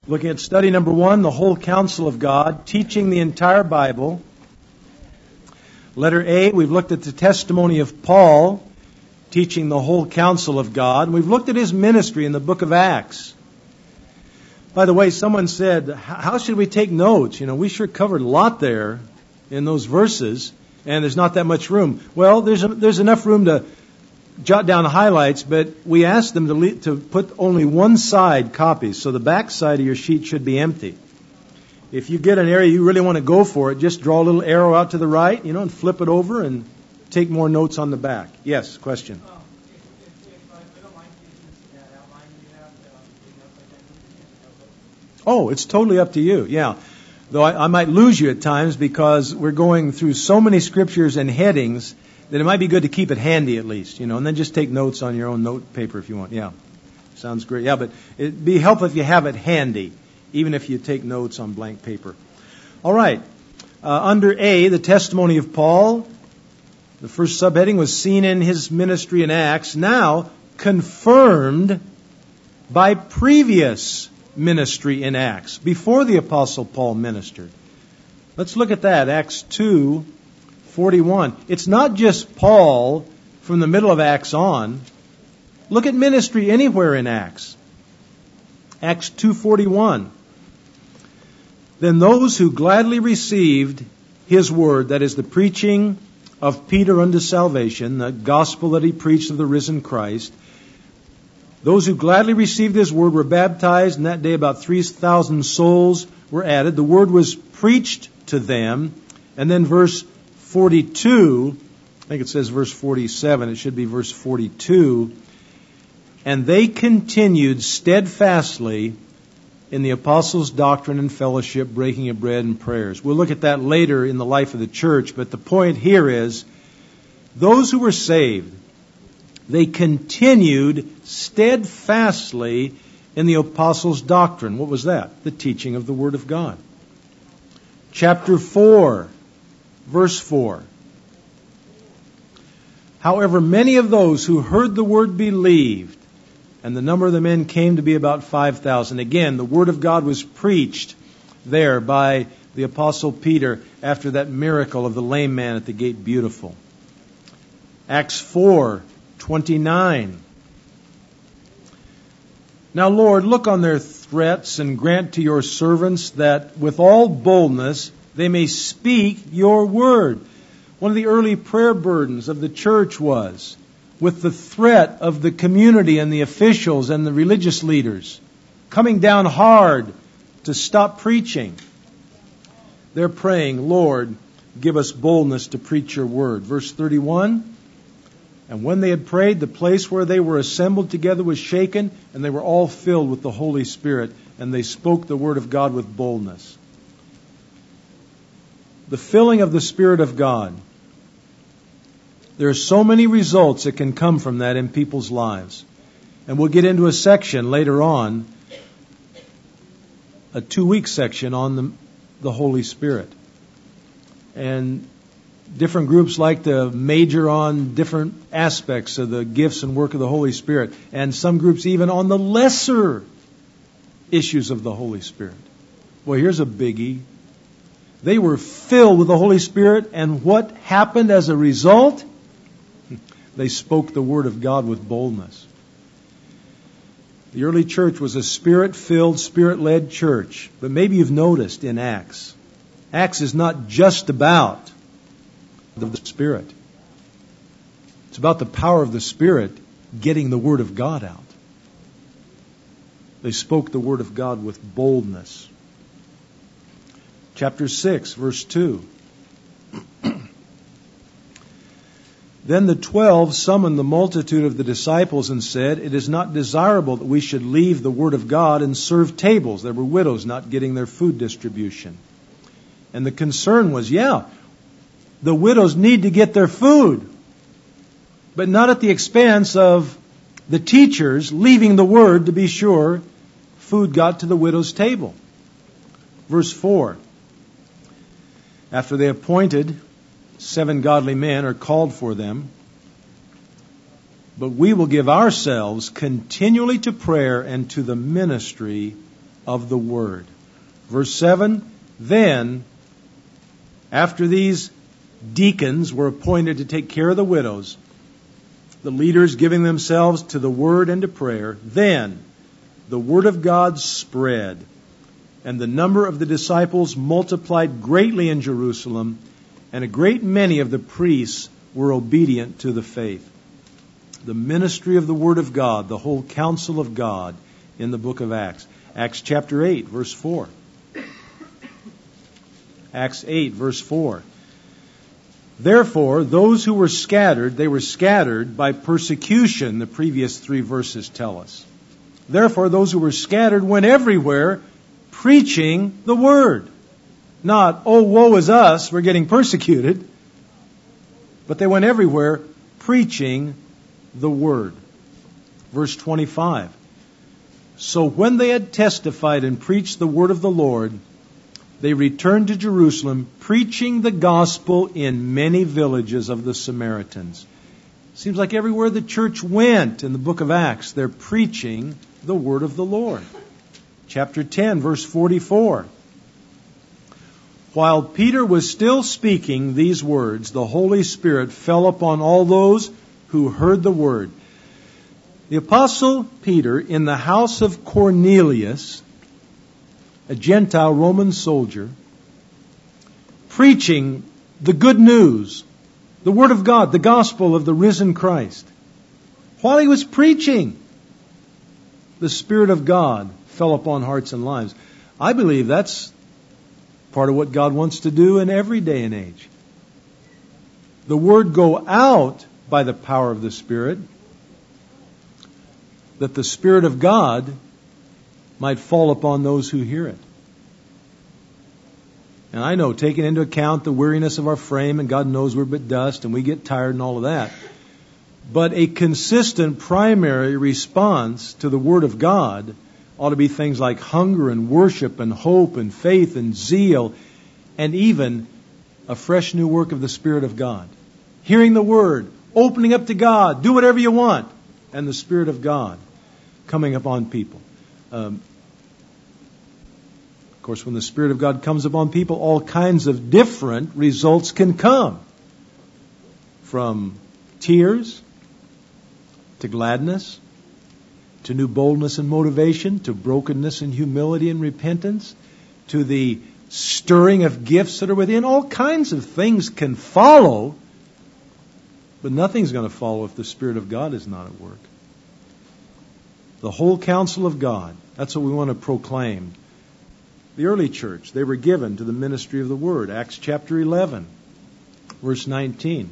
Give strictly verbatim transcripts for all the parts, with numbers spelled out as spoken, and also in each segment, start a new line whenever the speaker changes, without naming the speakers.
Looking at study number one, the whole counsel of God, teaching the entire Bible. Letter A, we've looked at the testimony of Paul, teaching the whole counsel of God. We've looked at his ministry in the book of Acts. By the way, someone said, how should we take notes? You know, we sure covered a lot there in those verses, and there's not that much room. Well, there's a, there's enough room to jot down highlights, but we asked them to, le- to put only one side copies, so the back side of your sheet should be empty. If you get an area you really want to go for it, just draw a little arrow out to the right, you know, and flip it over and take more notes on the back. Yes, question?
Oh, if, if, if I don't mind using that outline you have, uh, you know, if I can,
Oh, it's totally up to you, yeah. Though I, I might lose you at times because we're going through so many scriptures and headings that it might be good to keep it handy at least, you know, and then just take notes on your own note paper if you want. Yeah, sounds great. Yeah, but it'd be helpful if you have it handy, even if you take notes on blank paper. All right. Uh, under A, the testimony of Paul, the first subheading was seen in his ministry in Acts, now confirmed by previous ministry in Acts, before the Apostle Paul ministered. Let's look at that, Acts two forty-one. It's not just Paul from the middle of Acts on. Look at ministry anywhere in Acts. Acts two forty-one. Then those who gladly received his word, that is the preaching of Peter unto salvation, the gospel that he preached of the risen Christ, those who gladly received his word were baptized, and that day about three thousand souls were added. The word was preached to them. And then verse forty-two, I think it says verse forty-seven, it should be verse forty-two. And they continued steadfastly in the apostles' doctrine and fellowship, breaking of bread and prayers. We'll look at that later in the life of the church, but the point here is, those who were saved, they continued steadfastly in the apostles' doctrine. What was that? The teaching of the Word of God. Chapter four, verse four. However, many of those who heard the word believed, and the number of the men came to be about five thousand. Again, the Word of God was preached there by the Apostle Peter after that miracle of the lame man at the gate beautiful. Acts four twenty-nine. Now, Lord, look on their threats and grant to your servants that with all boldness they may speak your word. One of the early prayer burdens of the church was with the threat of the community and the officials and the religious leaders coming down hard to stop preaching. They're praying, Lord, give us boldness to preach your word. Verse thirty-one, and when they had prayed, the place where they were assembled together was shaken, and they were all filled with the Holy Spirit, and they spoke the word of God with boldness. The filling of the Spirit of God. There are so many results that can come from that in people's lives. And we'll get into a section later on, a two-week section on the, the Holy Spirit. And different groups like to major on different aspects of the gifts and work of the Holy Spirit. And some groups even on the lesser issues of the Holy Spirit. Well, here's a biggie. They were filled with the Holy Spirit, and what happened as a result? They spoke the Word of God with boldness. The early church was a Spirit-filled, Spirit-led church. But maybe you've noticed in Acts, Acts is not just about the Spirit. It's about the power of the Spirit getting the Word of God out. They spoke the Word of God with boldness. Chapter six, verse two. Then the twelve summoned the multitude of the disciples and said, it is not desirable that we should leave the word of God and serve tables. There were widows not getting their food distribution. And the concern was, yeah, the widows need to get their food, but not at the expense of the teachers leaving the word to be sure food got to the widow's table. Verse four. After they appointed seven godly men, or called for them, but we will give ourselves continually to prayer and to the ministry of the Word. Verse seven, then, after these deacons were appointed to take care of the widows, the leaders giving themselves to the Word and to prayer, then the Word of God spread, and the number of the disciples multiplied greatly in Jerusalem, and a great many of the priests were obedient to the faith. The ministry of the Word of God, the whole counsel of God in the book of Acts. Acts chapter eight, verse four. Acts eight, verse four. Therefore, those who were scattered, they were scattered by persecution, the previous three verses tell us. Therefore, those who were scattered went everywhere preaching the Word. Not, oh, woe is us, we're getting persecuted. But they went everywhere preaching the Word. Verse twenty-five. So when they had testified and preached the Word of the Lord, they returned to Jerusalem, preaching the gospel in many villages of the Samaritans. Seems like everywhere the church went in the book of Acts, they're preaching the Word of the Lord. Chapter ten, verse forty-four. While Peter was still speaking these words, the Holy Spirit fell upon all those who heard the Word. The Apostle Peter, in the house of Cornelius, a Gentile Roman soldier, preaching the good news, the Word of God, the gospel of the risen Christ. While he was preaching, the Spirit of God fell upon hearts and lives. I believe that's part of what God wants to do in every day and age. The Word go out by the power of the Spirit, that the Spirit of God might fall upon those who hear it. And I know, taking into account the weariness of our frame, and God knows we're but dust, and we get tired and all of that, but a consistent primary response to the Word of God ought to be things like hunger and worship and hope and faith and zeal, and even a fresh new work of the Spirit of God. Hearing the Word, opening up to God, do whatever you want, and the Spirit of God coming upon people. Um, of course, when the Spirit of God comes upon people, all kinds of different results can come. From tears to gladness, to new boldness and motivation, to brokenness and humility and repentance, to the stirring of gifts that are within. All kinds of things can follow, but nothing's going to follow if the Spirit of God is not at work. The whole counsel of God, that's what we want to proclaim. The early church, they were given to the ministry of the Word. Acts chapter eleven, verse nineteen.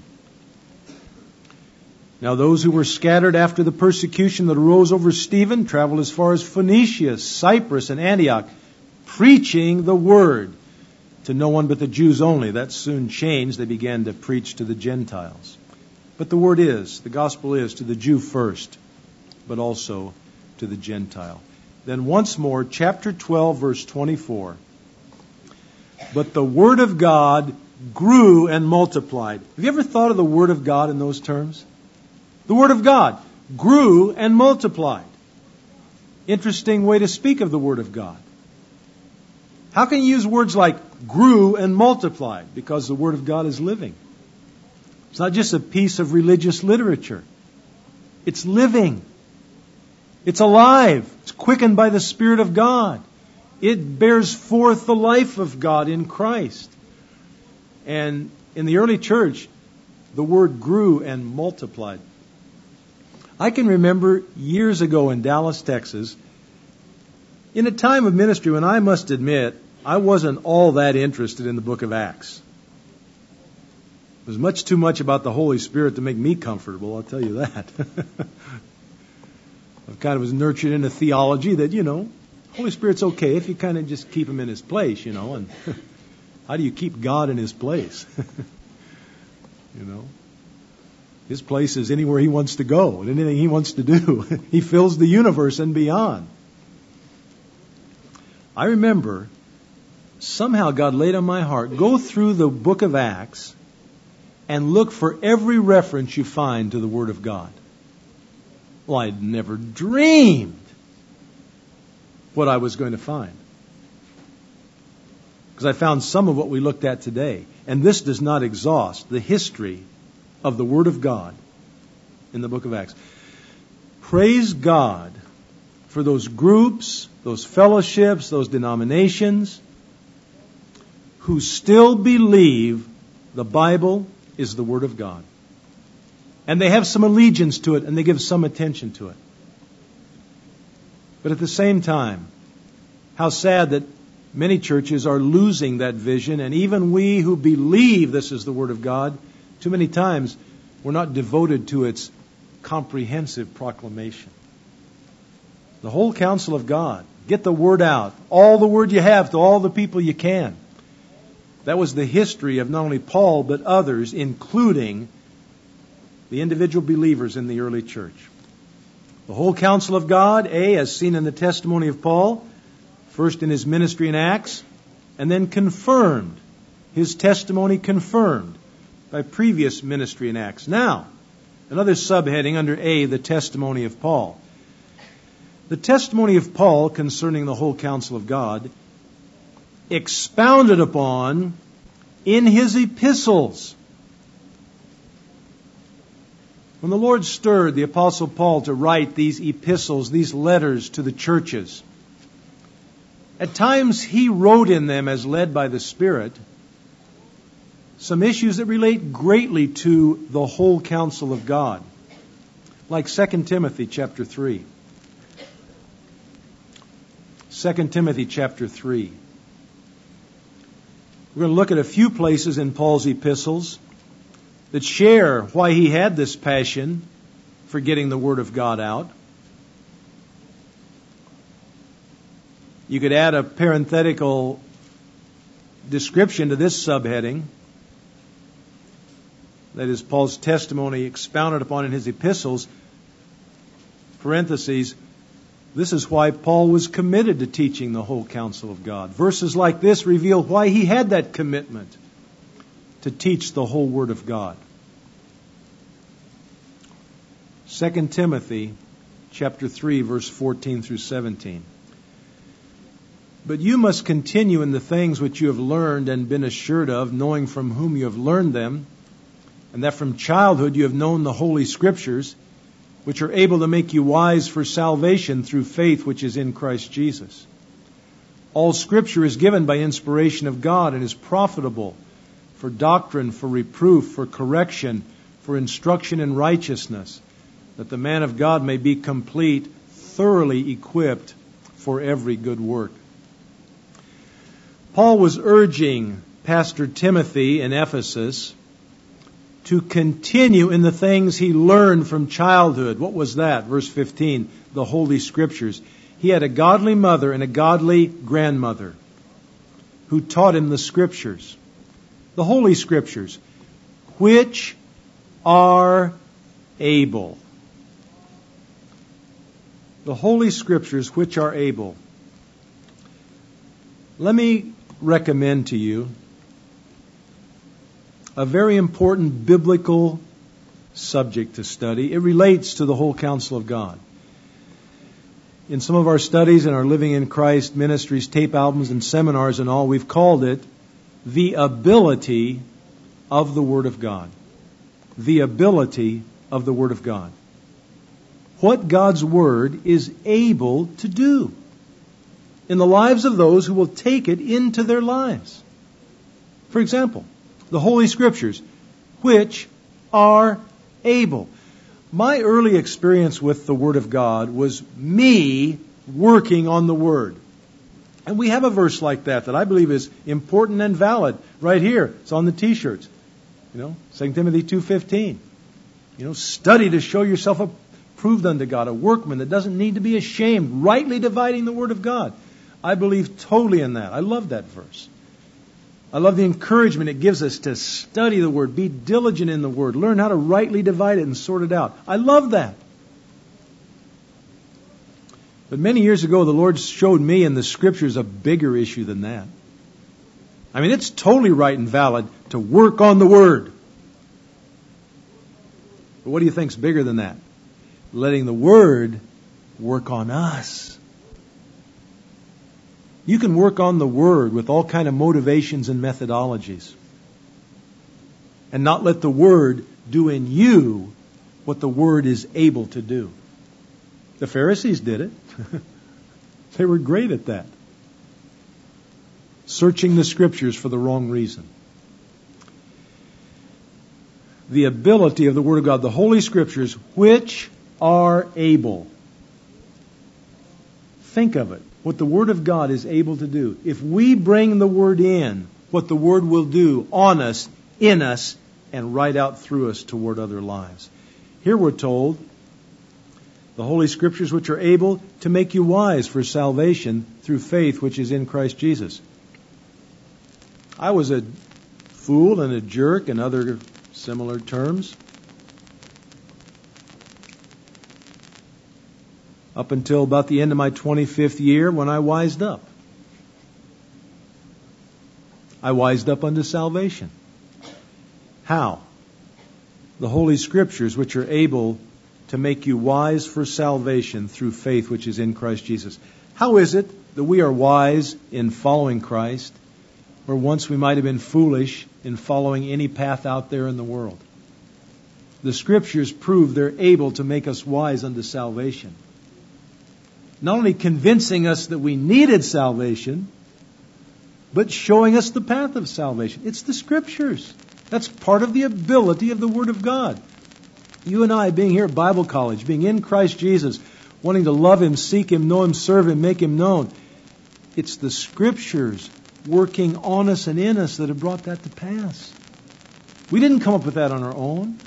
Now those who were scattered after the persecution that arose over Stephen traveled as far as Phoenicia, Cyprus, and Antioch, preaching the Word to no one but the Jews only. That soon changed. They began to preach to the Gentiles. But the Word is, the gospel is, to the Jew first, but also to the Gentile. Then once more, chapter twelve, verse twenty-four. But the Word of God grew and multiplied. Have you ever thought of the Word of God in those terms? The Word of God grew and multiplied. Interesting way to speak of the Word of God. How can you use words like grew and multiplied? Because the Word of God is living. It's not just a piece of religious literature. It's living. It's alive. It's quickened by the Spirit of God. It bears forth the life of God in Christ. And in the early church, the Word grew and multiplied. I can remember years ago in Dallas, Texas, in a time of ministry when I must admit I wasn't all that interested in the book of Acts. It was much too much about the Holy Spirit to make me comfortable, I'll tell you that. I kind of was nurtured into theology that, you know, Holy Spirit's okay if you kind of just keep Him in His place, you know. And how do you keep God in His place? You know. His place is anywhere He wants to go and anything He wants to do. He fills the universe and beyond. I remember somehow God laid on my heart, go through the book of Acts and look for every reference you find to the Word of God. Well, I'd never dreamed what I was going to find. Because I found some of what we looked at today. And this does not exhaust the history of the Word of God in the book of Acts. Praise God for those groups, those fellowships, those denominations who still believe the Bible is the Word of God. And they have some allegiance to it and they give some attention to it. But at the same time, how sad that many churches are losing that vision, and even we who believe this is the Word of God, too many times we're not devoted to its comprehensive proclamation. The whole counsel of God. Get the Word out. All the Word you have to all the people you can. That was the history of not only Paul, but others, including the individual believers in the early church. The whole counsel of God, A, as seen in the testimony of Paul, first in his ministry in Acts, and then confirmed, his testimony confirmed by previous ministry in Acts. Now, another subheading under A, the testimony of Paul. The testimony of Paul concerning the whole counsel of God, expounded upon in his epistles. When the Lord stirred the Apostle Paul to write these epistles, these letters to the churches, at times he wrote in them as led by the Spirit some issues that relate greatly to the whole counsel of God, like Second Timothy chapter three. Second Timothy chapter three. We're going to look at a few places in Paul's epistles that share why he had this passion for getting the Word of God out. You could add a parenthetical description to this subheading. That is Paul's testimony expounded upon in his epistles. Parentheses, this is why Paul was committed to teaching the whole counsel of God. Verses like this reveal why he had that commitment to teach the whole Word of God. Second Timothy chapter three, verse fourteen through seventeen. But you must continue in the things which you have learned and been assured of, knowing from whom you have learned them, and that from childhood you have known the Holy Scriptures, which are able to make you wise for salvation through faith which is in Christ Jesus. All Scripture is given by inspiration of God and is profitable for doctrine, for reproof, for correction, for instruction in righteousness, that the man of God may be complete, thoroughly equipped for every good work. Paul was urging Pastor Timothy in Ephesus to continue in the things he learned from childhood. What was that? Verse fifteen, the Holy Scriptures. He had a godly mother and a godly grandmother who taught him the Scriptures. The Holy Scriptures, which are able. The Holy Scriptures, which are able. Let me recommend to you a very important biblical subject to study. It relates to the whole counsel of God. In some of our studies in our Living in Christ ministries, tape albums and seminars and all, we've called it the ability of the Word of God. The ability of the Word of God. What God's Word is able to do in the lives of those who will take it into their lives. For example, the Holy Scriptures, which are able. My early experience with the Word of God was me working on the Word. And we have a verse like that that I believe is important and valid right here. It's on the T-shirts. You know, Second Timothy two fifteen. You know, study to show yourself approved unto God, a workman that doesn't need to be ashamed, rightly dividing the Word of God. I believe totally in that. I love that verse. I love the encouragement it gives us to study the Word, be diligent in the Word, learn how to rightly divide it and sort it out. I love that. But many years ago, the Lord showed me in the Scriptures a bigger issue than that. I mean, it's totally right and valid to work on the Word. But what do you think's bigger than that? Letting the Word work on us. You can work on the Word with all kind of motivations and methodologies and not let the Word do in you what the Word is able to do. The Pharisees did it. They were great at that. Searching the Scriptures for the wrong reason. The ability of the Word of God, the Holy Scriptures, which are able. Think of it. What the Word of God is able to do. If we bring the Word in, what the Word will do on us, in us, and right out through us toward other lives. Here we're told, the Holy Scriptures which are able to make you wise for salvation through faith which is in Christ Jesus. I was a fool and a jerk and other similar terms up until about the end of my twenty-fifth year when I wised up. I wised up unto salvation. How? The Holy Scriptures which are able to make you wise for salvation through faith which is in Christ Jesus. How is it that we are wise in following Christ, where once we might have been foolish in following any path out there in the world? The Scriptures prove they're able to make us wise unto salvation. Not only convincing us that we needed salvation, but showing us the path of salvation. It's the Scriptures. That's part of the ability of the Word of God. You and I being here at Bible College, being in Christ Jesus, wanting to love Him, seek Him, know Him, serve Him, make Him known. It's the Scriptures working on us and in us that have brought that to pass. We didn't come up with that on our own.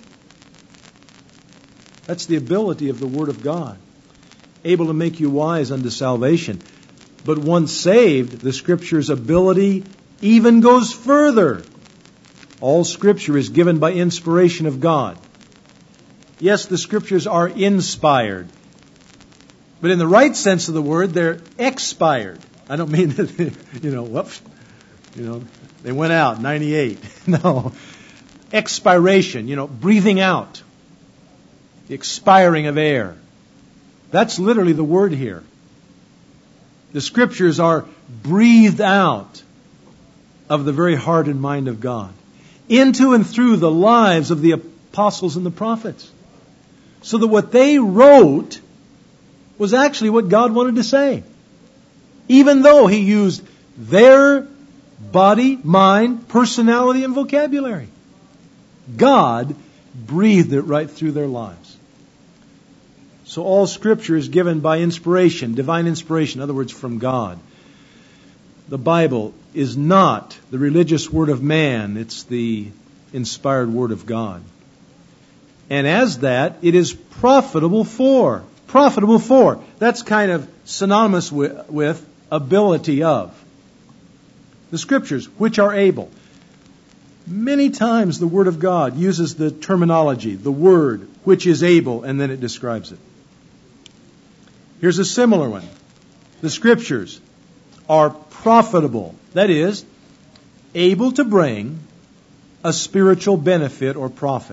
That's the ability of the Word of God, able to make you wise unto salvation. But once saved, the Scripture's ability even goes further. All Scripture is given by inspiration of God. Yes, the Scriptures are inspired. But in the right sense of the word, they're expired. I don't mean that, you know, whoops, you know, they went out, ninety-eight. No. Expiration, you know, breathing out. The expiring of air. That's literally the word here. The Scriptures are breathed out of the very heart and mind of God, into and through the lives of the apostles and the prophets, so that what they wrote was actually what God wanted to say, even though He used their body, mind, personality, and vocabulary. God breathed it right through their lives. So all Scripture is given by inspiration, divine inspiration, in other words, from God. The Bible is not the religious word of man. It's the inspired word of God. And as that, it is profitable for. Profitable for. That's kind of synonymous with, with ability of. The Scriptures, which are able. Many times the Word of God uses the terminology, the Word, which is able, and then it describes it. Here's a similar one. The Scriptures are profitable. That is, able to bring a spiritual benefit or profit.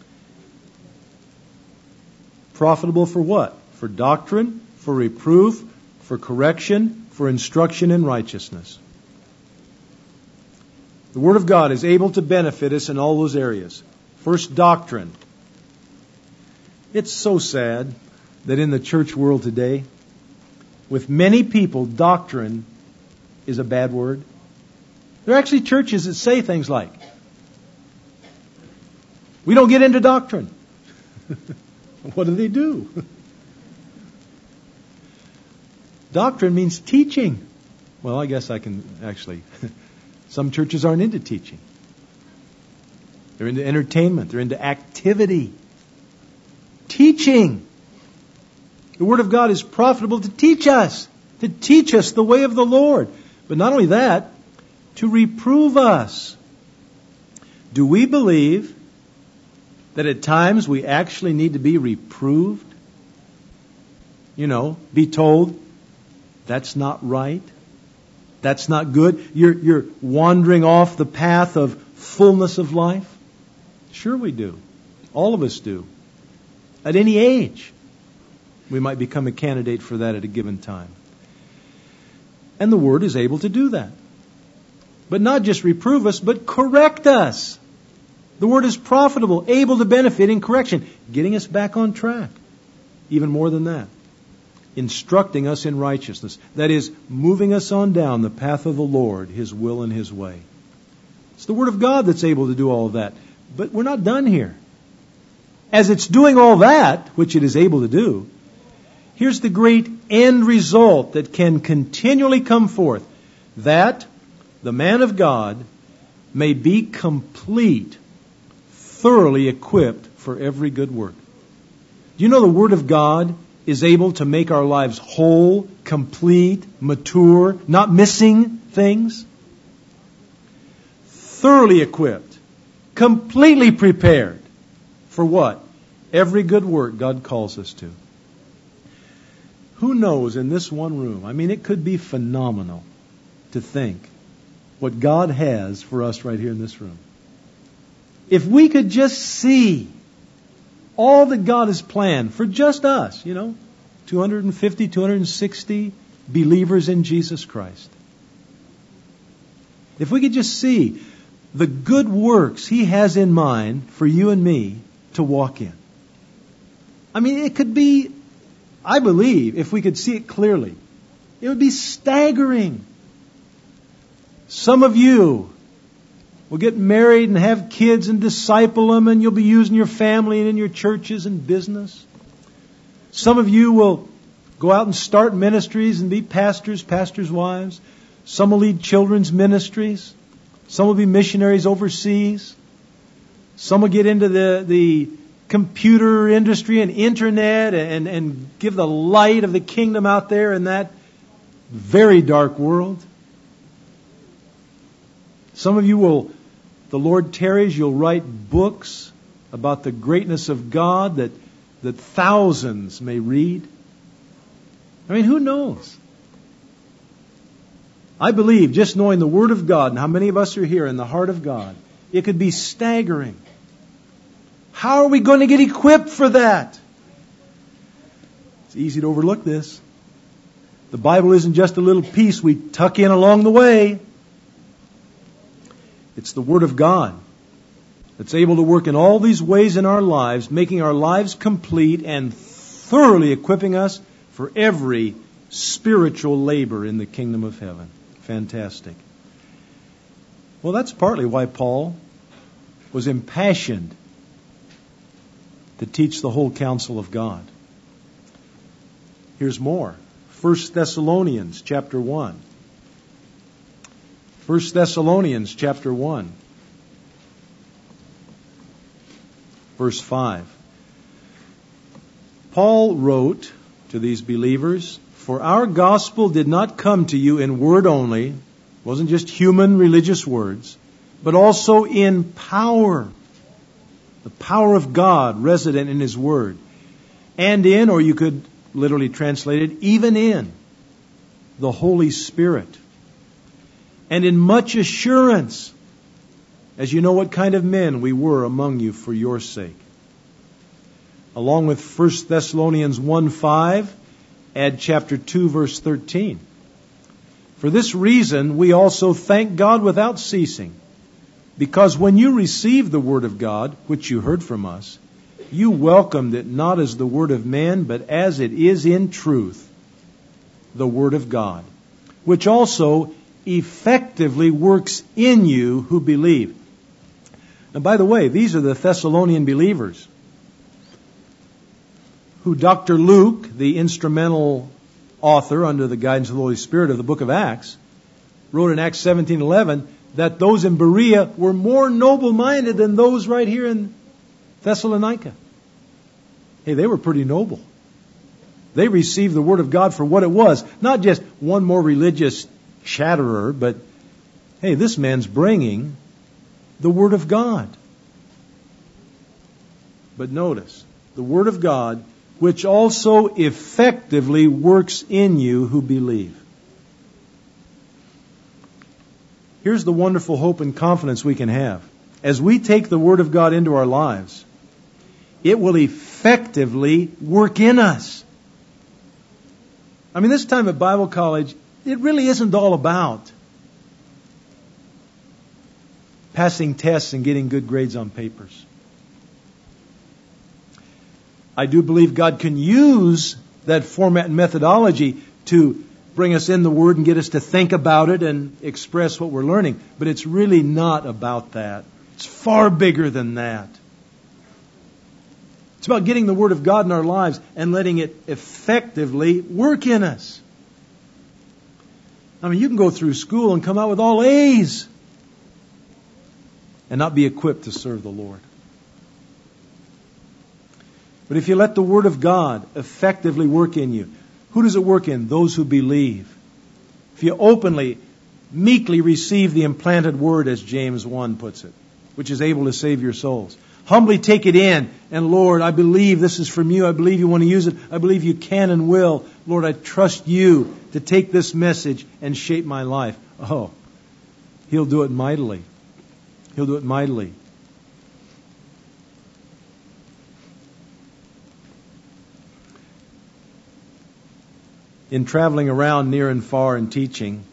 Profitable for what? For doctrine, for reproof, for correction, for instruction in righteousness. The Word of God is able to benefit us in all those areas. First, doctrine. It's so sad that in the church world today, with many people, doctrine is a bad word. There are actually churches that say things like, we don't get into doctrine. What do they do? Doctrine means teaching. Well, I guess I can actually... Some churches aren't into teaching. They're into entertainment. They're into activity. Teaching. The Word of God is profitable to teach us. To teach us the way of the Lord. But not only that, to reprove us. Do we believe that at times we actually need to be reproved? You know, be told, that's not right. That's not good. You're, you're wandering off the path of fullness of life. Sure we do. All of us do. At any age, we might become a candidate for that at a given time. And the Word is able to do that. But not just reprove us, but correct us. The Word is profitable, able to benefit in correction, getting us back on track. Even more than that, instructing us in righteousness. That is, moving us on down the path of the Lord, His will and His way. It's the Word of God that's able to do all of that. But we're not done here. As it's doing all that, which it is able to do, here's the great end result that can continually come forth. That the man of God may be complete, thoroughly equipped for every good work. Do you know the Word of God is able to make our lives whole, complete, mature, not missing things? Thoroughly equipped, completely prepared for what? Every good work God calls us to. Who knows in this one room? I mean, it could be phenomenal to think what God has for us right here in this room. If we could just see all that God has planned for just us, you know, two hundred fifty, two hundred sixty believers in Jesus Christ. If we could just see the good works He has in mind for you and me to walk in. I mean, it could be, I believe, if we could see it clearly, it would be staggering. Some of you will get married and have kids and disciple them, and you'll be using your family and in your churches and business. Some of you will go out and start ministries and be pastors, pastors' wives. Some will lead children's ministries. Some will be missionaries overseas. Some will get into the, the computer industry and internet and, and give the light of the kingdom out there in that very dark world. Some of you will, the Lord tarries, you'll write books about the greatness of God that, that thousands may read. I mean, who knows? I believe, just knowing the Word of God and how many of us are here in the heart of God, it could be staggering. How are we going to get equipped for that? It's easy to overlook this. The Bible isn't just a little piece we tuck in along the way. It's the Word of God that's able to work in all these ways in our lives, making our lives complete and thoroughly equipping us for every spiritual labor in the kingdom of heaven. Fantastic. Well, that's partly why Paul was impassioned to teach the whole counsel of God. Here's more. First Thessalonians chapter one. First Thessalonians chapter one. Verse five. Paul wrote to these believers, "For our gospel did not come to you in word only," it wasn't just human religious words, "but also in power." The power of God resident in His Word. And in, or you could literally translate it, even in the Holy Spirit. And in much assurance, as you know what kind of men we were among you for your sake. Along with First Thessalonians one five, add chapter two, verse thirteen. "For this reason we also thank God without ceasing, because when you received the Word of God, which you heard from us, you welcomed it not as the word of man, but as it is in truth, the Word of God, which also effectively works in you who believe." And by the way, these are the Thessalonian believers who Doctor Luke, the instrumental author under the guidance of the Holy Spirit of the book of Acts, wrote in Acts seventeen eleven that those in Berea were more noble-minded than those right here in Thessalonica. Hey, they were pretty noble. They received the Word of God for what it was. Not just one more religious chatterer, but, hey, this man's bringing the Word of God. But notice, the Word of God, which also effectively works in you who believe. Here's the wonderful hope and confidence we can have. As we take the Word of God into our lives, it will effectively work in us. I mean, this time at Bible college, it really isn't all about passing tests and getting good grades on papers. I do believe God can use that format and methodology to bring us in the Word and get us to think about it and express what we're learning. But it's really not about that. It's far bigger than that. It's about getting the Word of God in our lives and letting it effectively work in us. I mean, you can go through school and come out with all A's and not be equipped to serve the Lord. But if you let the Word of God effectively work in you, who does it work in? Those who believe. If you openly, meekly receive the implanted Word, as James one puts it, which is able to save your souls. Humbly take it in, and Lord, I believe this is from you. I believe you want to use it. I believe you can and will. Lord, I trust you to take this message and shape my life. Oh, He'll do it mightily. He'll do it mightily. In traveling around near and far and teaching,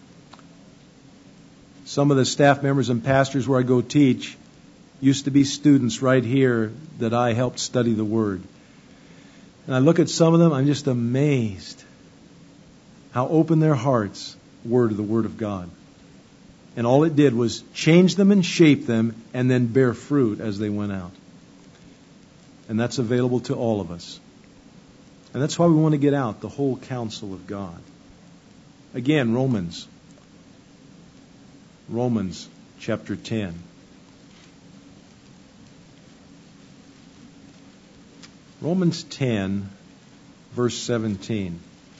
some of the staff members and pastors where I go teach used to be students right here that I helped study the Word. And I look at some of them, I'm just amazed how open their hearts were to the Word of God. And all it did was change them and shape them and then bear fruit as they went out. And that's available to all of us. And that's why we want to get out the whole counsel of God. Again, Romans. Romans chapter ten. Romans ten, verse seventeen.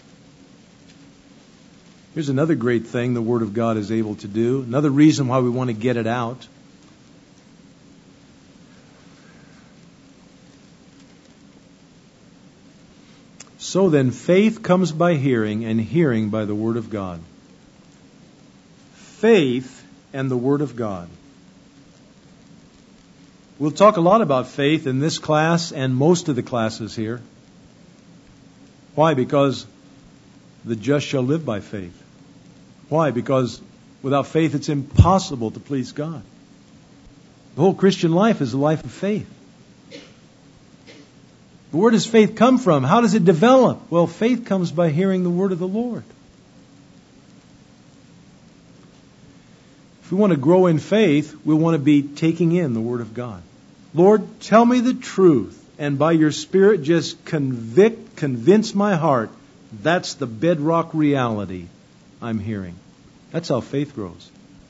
Here's another great thing the Word of God is able to do. Another reason why we want to get it out. So then, faith comes by hearing, and hearing by the Word of God. Faith and the Word of God. We'll talk a lot about faith in this class and most of the classes here. Why? Because the just shall live by faith. Why? Because without faith it's impossible to please God. The whole Christian life is a life of faith. Where does faith come from? How does it develop? Well, faith comes by hearing the Word of the Lord. If we want to grow in faith, we want to be taking in the Word of God. Lord, tell me the truth, and by your Spirit just convict, convince my heart. That's the bedrock reality I'm hearing. That's how faith grows.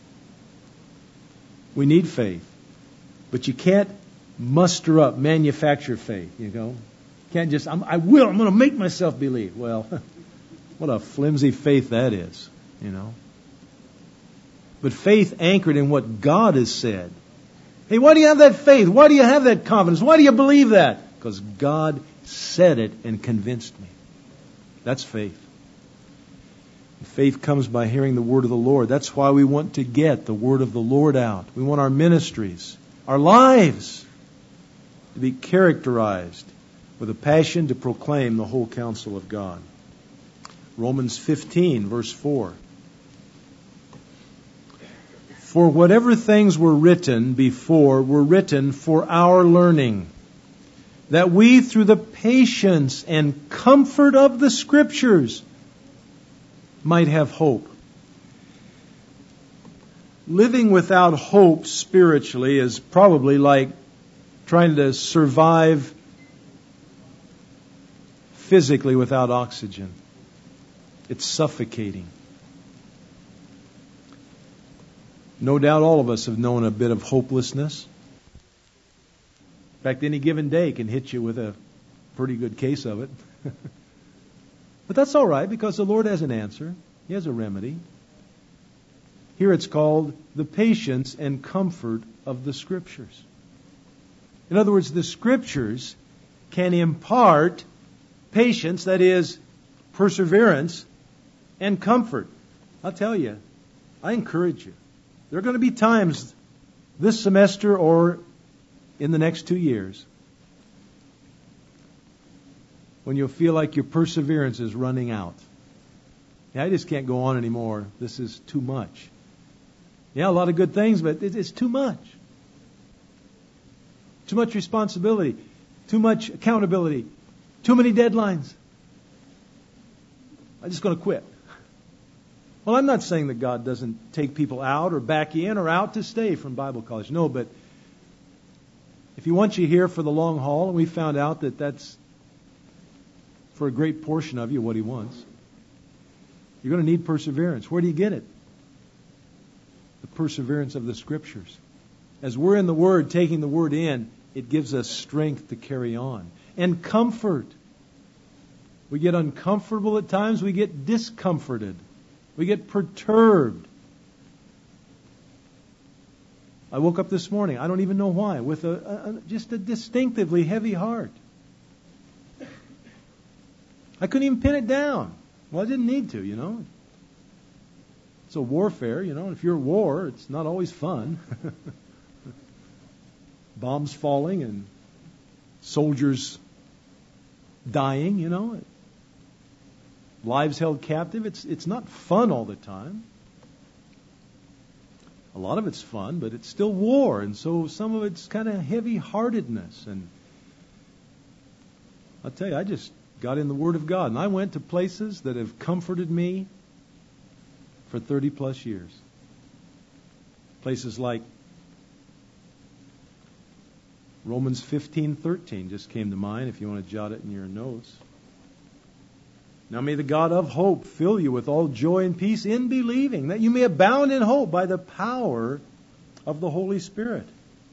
We need faith. But you can't muster up, manufacture faith, you know. Can't just, I'm, I will, I'm going to make myself believe. Well, what a flimsy faith that is, you know. But faith anchored in what God has said. Hey, why do you have that faith? Why do you have that confidence? Why do you believe that? Because God said it and convinced me. That's faith. Faith comes by hearing the Word of the Lord. That's why we want to get the Word of the Lord out. We want our ministries, our lives, to be characterized with a passion to proclaim the whole counsel of God. Romans fifteen, verse four. For whatever things were written before were written for our learning, that we through the patience and comfort of the Scriptures might have hope. Living without hope spiritually is probably like trying to survive physically without oxygen. It's suffocating. No doubt all of us have known a bit of hopelessness. In fact, any given day can hit you with a pretty good case of it. But that's all right, because the Lord has an answer. He has a remedy. Here it's called the patience and comfort of the Scriptures. In other words, the Scriptures can impart patience, that is, perseverance, and comfort. I'll tell you, I encourage you. There are going to be times this semester or in the next two years when you'll feel like your perseverance is running out. Yeah, I just can't go on anymore. This is too much. Yeah, a lot of good things, but it's too much. Too much responsibility. Too much accountability. Too many deadlines. I'm just going to quit. Well, I'm not saying that God doesn't take people out or back in or out to stay from Bible college. No, but if He wants you here for the long haul, and we found out that that's for a great portion of you what He wants, you're going to need perseverance. Where do you get it? The perseverance of the Scriptures. As we're in the Word, taking the Word in, it gives us strength to carry on. And comfort. We get uncomfortable at times. We get discomforted. We get perturbed. I woke up this morning, I don't even know why, with a, a just a distinctively heavy heart. I couldn't even pin it down. Well, I didn't need to, you know. It's a warfare, you know. If you're at war, it's not always fun. Bombs falling and soldiers dying, you know. Lives held captive. It's it's not fun all the time. A lot of it's fun, but it's still war, and so some of it's kind of heavy-heartedness. And I'll tell you, I just got in the Word of God, and I went to places that have comforted me for thirty plus years. Places like Romans fifteen thirteen just came to mind, if you want to jot it in your notes. Now may the God of hope fill you with all joy and peace in believing, that you may abound in hope by the power of the Holy Spirit.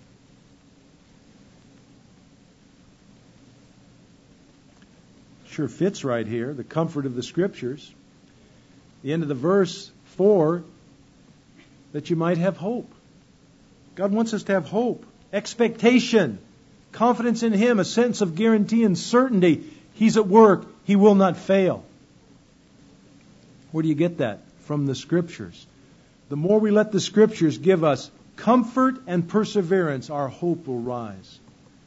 Sure fits right here, the comfort of the Scriptures. The end of the verse, for that you might have hope. God wants us to have hope, expectation, confidence in Him, a sense of guarantee and certainty. He's at work. He will not fail. Where do you get that? From the Scriptures. The more we let the Scriptures give us comfort and perseverance, our hope will rise.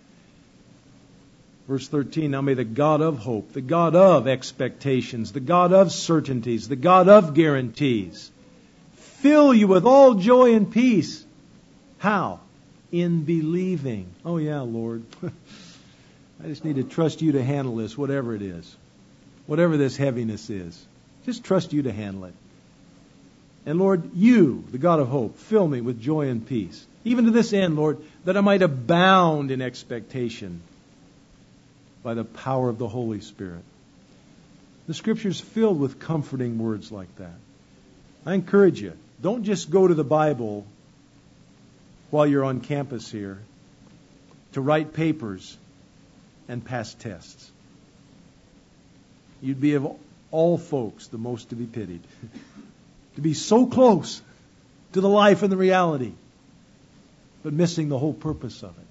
Verse thirteen, now may the God of hope, the God of expectations, the God of certainties, the God of guarantees, fill you with all joy and peace. How? In believing. Oh yeah, Lord. I just need to trust you to handle this, whatever it is. Whatever this heaviness is. Just trust you to handle it. And Lord, you, the God of hope, fill me with joy and peace. Even to this end, Lord, that I might abound in expectation by the power of the Holy Spirit. The Scripture's filled with comforting words like that. I encourage you, don't just go to the Bible while you're on campus here to write papers and pass tests. You'd be of all folks the most to be pitied. To be so close to the life and the reality, but missing the whole purpose of it.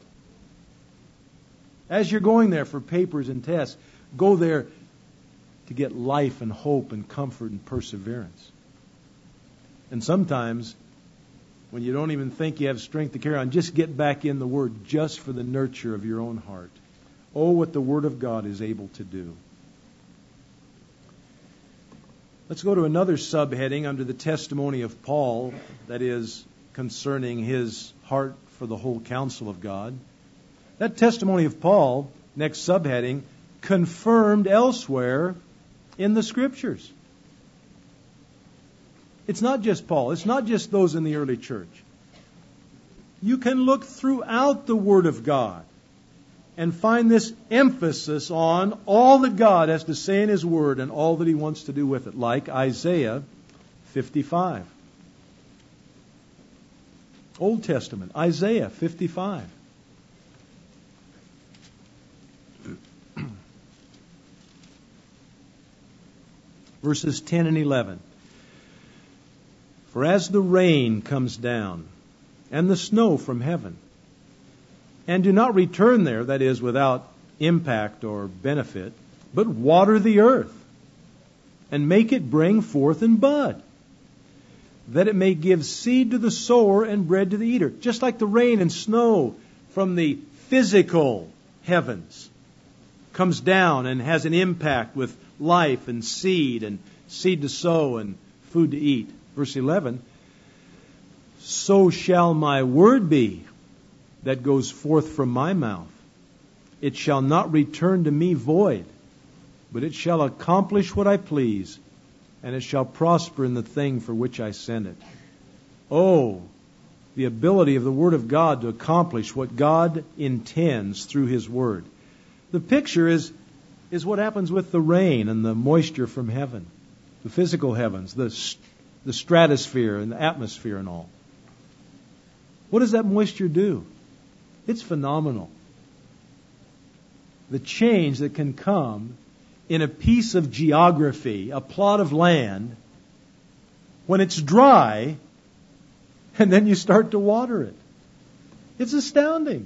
As you're going there for papers and tests, go there to get life and hope and comfort and perseverance. And sometimes, when you don't even think you have strength to carry on, just get back in the Word just for the nurture of your own heart. Oh, what the Word of God is able to do. Let's go to another subheading under the testimony of Paul, that is concerning his heart for the whole counsel of God. That testimony of Paul, next subheading, confirmed elsewhere in the Scriptures. It's not just Paul. It's not just those in the early church. You can look throughout the Word of God and find this emphasis on all that God has to say in His Word and all that He wants to do with it, like Isaiah fifty-five. Old Testament, Isaiah fifty-five. Verses ten and eleven. For as the rain comes down, and the snow from heaven, and do not return there, that is, without impact or benefit, but water the earth, and make it bring forth and bud, that it may give seed to the sower and bread to the eater. Just like the rain and snow from the physical heavens comes down and has an impact with life and seed and seed to sow and food to eat. Verse eleven, so shall my word be that goes forth from my mouth. It shall not return to me void, but it shall accomplish what I please, and it shall prosper in the thing for which I send it. Oh, the ability of the Word of God to accomplish what God intends through His Word. The picture is, is what happens with the rain and the moisture from heaven, the physical heavens, the, the stratosphere and the atmosphere and all. What does that moisture do? It's phenomenal. The change that can come in a piece of geography, a plot of land, when it's dry, and then you start to water it. It's astounding.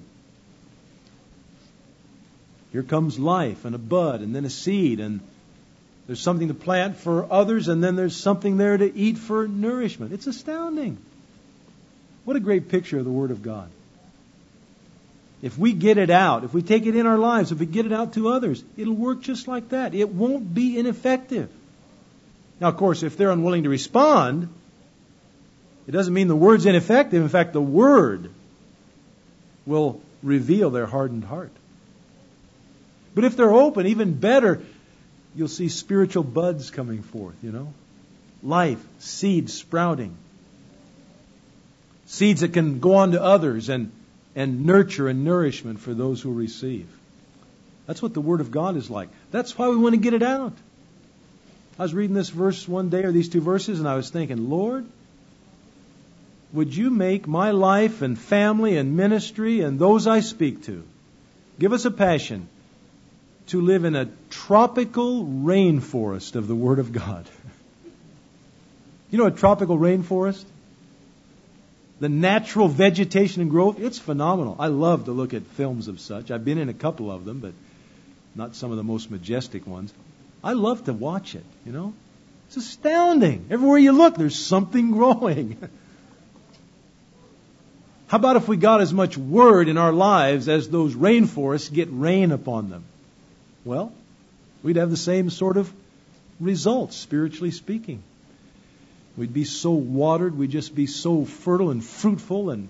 Here comes life and a bud and then a seed, and there's something to plant for others, and then there's something there to eat for nourishment. It's astounding. What a great picture of the Word of God. If we get it out, if we take it in our lives, if we get it out to others, it'll work just like that. It won't be ineffective. Now, of course, if they're unwilling to respond, it doesn't mean the Word's ineffective. In fact, the Word will reveal their hardened heart. But if they're open, even better, you'll see spiritual buds coming forth, you know. Life, seeds sprouting. Seeds that can go on to others and and nurture and nourishment for those who receive. That's what the Word of God is like. That's why we want to get it out. I was reading this verse one day, or these two verses, and I was thinking, Lord, would you make my life and family and ministry and those I speak to, give us a passion to live in a tropical rainforest of the Word of God. You know a tropical rainforest? The natural vegetation and growth, it's phenomenal. I love to look at films of such. I've been in a couple of them, but not some of the most majestic ones. I love to watch it, you know. It's astounding. Everywhere you look, there's something growing. How about if we got as much Word in our lives as those rainforests get rain upon them? Well, we'd have the same sort of results, spiritually speaking. We'd be so watered, we'd just be so fertile and fruitful, and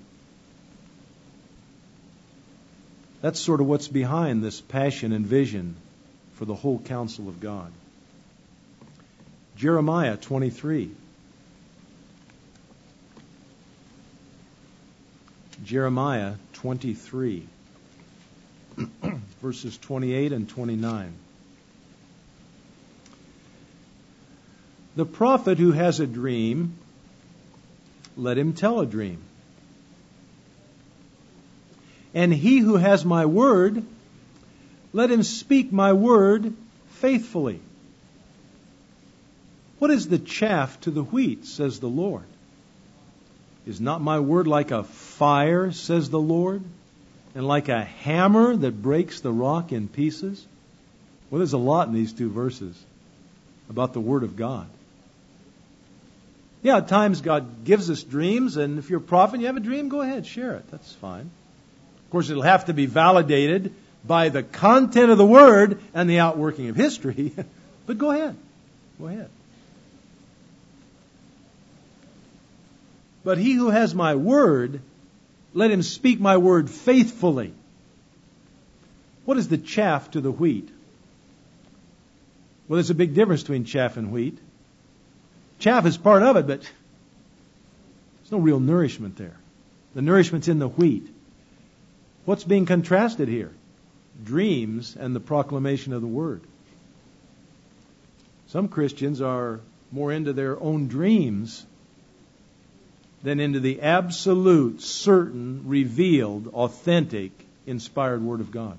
that's sort of what's behind this passion and vision for the whole counsel of God. Jeremiah twenty-three. Jeremiah twenty-three, verses twenty-eight and twenty-nine. The prophet who has a dream, let him tell a dream. And he who has my word, let him speak my word faithfully. What is the chaff to the wheat, says the Lord? Is not my word like a fire, says the Lord, and like a hammer that breaks the rock in pieces? Well, there's a lot in these two verses about the Word of God. Yeah, at times God gives us dreams, and if you're a prophet and you have a dream, go ahead, share it. That's fine. Of course, it'll have to be validated by the content of the Word and the outworking of history. But go ahead. Go ahead. But he who has my word, let him speak my word faithfully. What is the chaff to the wheat? Well, there's a big difference between chaff and wheat. Chaff is part of it, but there's no real nourishment there. The nourishment's in the wheat. What's being contrasted here? Dreams and the proclamation of the Word. Some Christians are more into their own dreams than into the absolute, certain, revealed, authentic, inspired Word of God.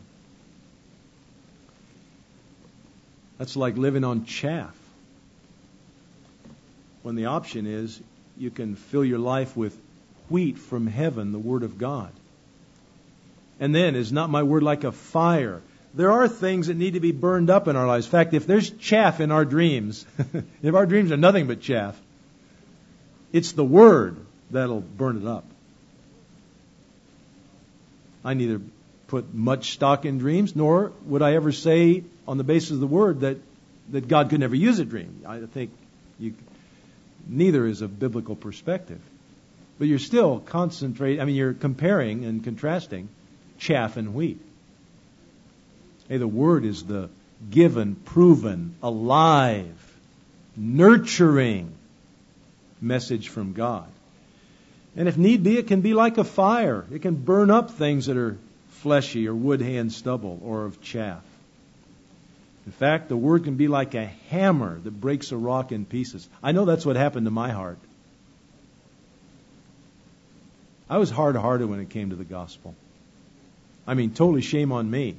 That's like living on chaff. When the option is you can fill your life with wheat from heaven, the Word of God. And then, is not my word like a fire? There are things that need to be burned up in our lives. In fact, if there's chaff in our dreams, if our dreams are nothing but chaff, it's the Word that'll burn it up. I neither put much stock in dreams, nor would I ever say on the basis of the Word that, that God could never use a dream. I think You, neither is a biblical perspective. But you're still concentrating, I mean, you're comparing and contrasting chaff and wheat. Hey, the Word is the given, proven, alive, nurturing message from God. And if need be, it can be like a fire. It can burn up things that are fleshy or wood, hay, and stubble, or of chaff. In fact, the Word can be like a hammer that breaks a rock in pieces. I know that's what happened to my heart. I was hard-hearted when it came to the gospel. I mean, totally shame on me.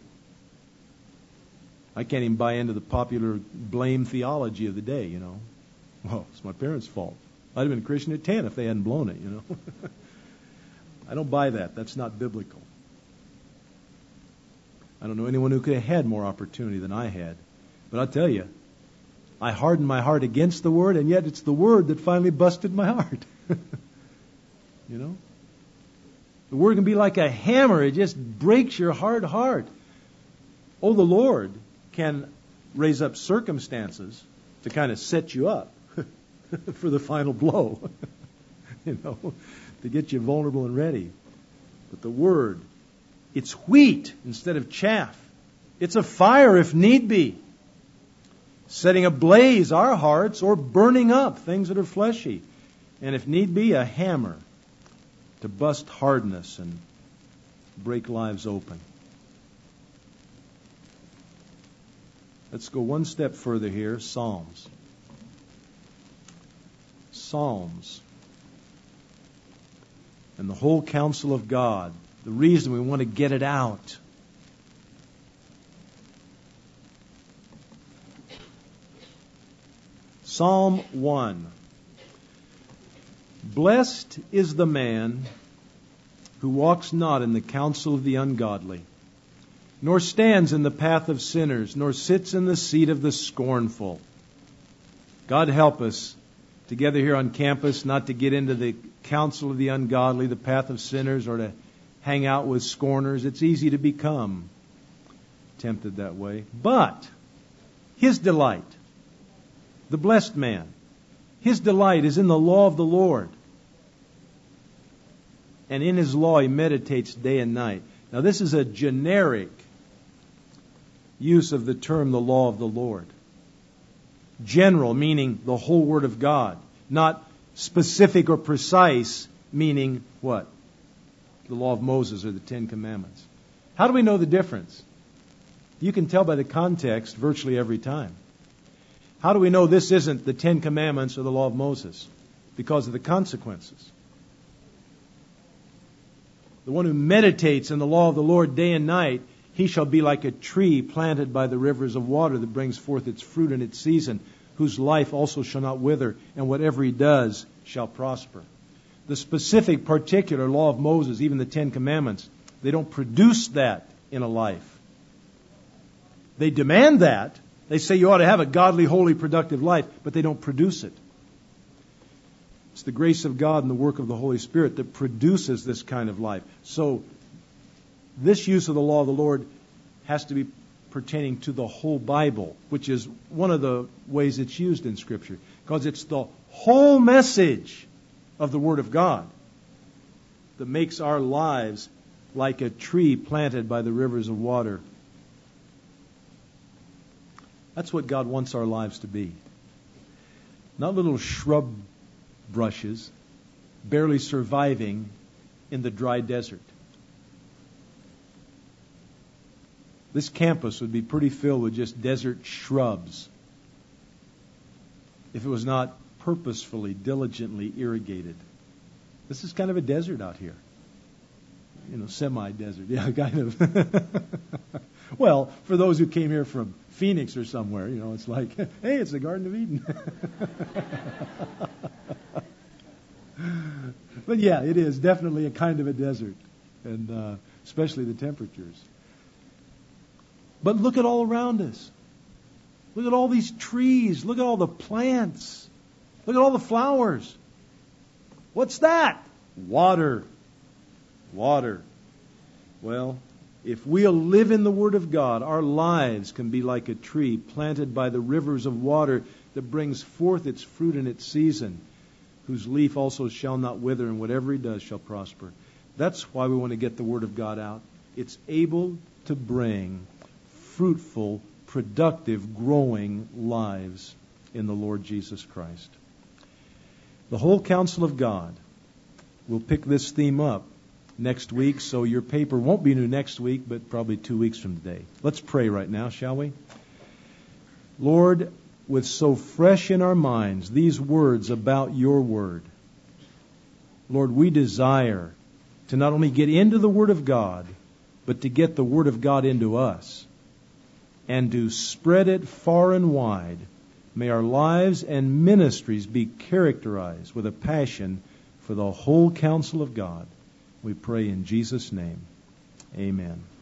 I can't even buy into the popular blame theology of the day, you know. Well, it's my parents' fault. I'd have been a Christian at ten if they hadn't blown it, you know. I don't buy that. That's not biblical. I don't know anyone who could have had more opportunity than I had. But I'll tell you, I hardened my heart against the Word, and yet it's the Word that finally busted my heart. You know? The Word can be like a hammer. It just breaks your hard heart. Oh, the Lord can raise up circumstances to kind of set you up for the final blow. You know, to get you vulnerable and ready. But the Word, it's wheat instead of chaff. It's a fire if need be. Setting ablaze our hearts or burning up things that are fleshy. And if need be, a hammer to bust hardness and break lives open. Let's go one step further here. Psalms. Psalms. And the whole counsel of God. The reason we want to get it out. Psalm one. Blessed is the man who walks not in the counsel of the ungodly, nor stands in the path of sinners, nor sits in the seat of the scornful. God help us together here on campus not to get into the counsel of the ungodly, the path of sinners, or to hang out with scorners. It's easy to become tempted that way. But his delight, the blessed man, his delight is in the law of the Lord. And in his law he meditates day and night. Now this is a generic use of the term the law of the Lord. General, meaning the whole Word of God. Not specific or precise, meaning what? The law of Moses or the Ten Commandments. How do we know the difference? You can tell by the context virtually every time. How do we know this isn't the Ten Commandments or the law of Moses? Because of the consequences. The one who meditates in the law of the Lord day and night, he shall be like a tree planted by the rivers of water that brings forth its fruit in its season, whose life also shall not wither, and whatever he does shall prosper. The specific, particular law of Moses, even the Ten Commandments, they don't produce that in a life. They demand that. They say you ought to have a godly, holy, productive life, but they don't produce it. It's the grace of God and the work of the Holy Spirit that produces this kind of life. So, this use of the law of the Lord has to be pertaining to the whole Bible, which is one of the ways it's used in Scripture, because it's the whole message of the Word of God that makes our lives like a tree planted by the rivers of water. That's what God wants our lives to be. Not little shrub brushes, barely surviving in the dry desert. This campus would be pretty filled with just desert shrubs if it was not purposefully, diligently irrigated. This is kind of a desert out here. You know, semi-desert. Yeah, kind of. Well, for those who came here from Phoenix or somewhere, you know, it's like, hey, it's the Garden of Eden. But yeah, it is definitely a kind of a desert, and uh, especially the temperatures. But look at all around us. Look at all these trees. Look at all the plants. Look at all the flowers. What's that? Water. Water. Well, if we'll live in the Word of God, our lives can be like a tree planted by the rivers of water that brings forth its fruit in its season, whose leaf also shall not wither, and whatever he does shall prosper. That's why we want to get the Word of God out. It's able to bring fruitful, productive, growing lives in the Lord Jesus Christ. The whole counsel of God will pick this theme up next week, so your paper won't be new next week, but probably two weeks from today. Let's pray right now, shall we? Lord, with so fresh in our minds these words about your Word, Lord, we desire to not only get into the Word of God, but to get the Word of God into us and to spread it far and wide. May our lives and ministries be characterized with a passion for the whole counsel of God. We pray in Jesus' name. Amen.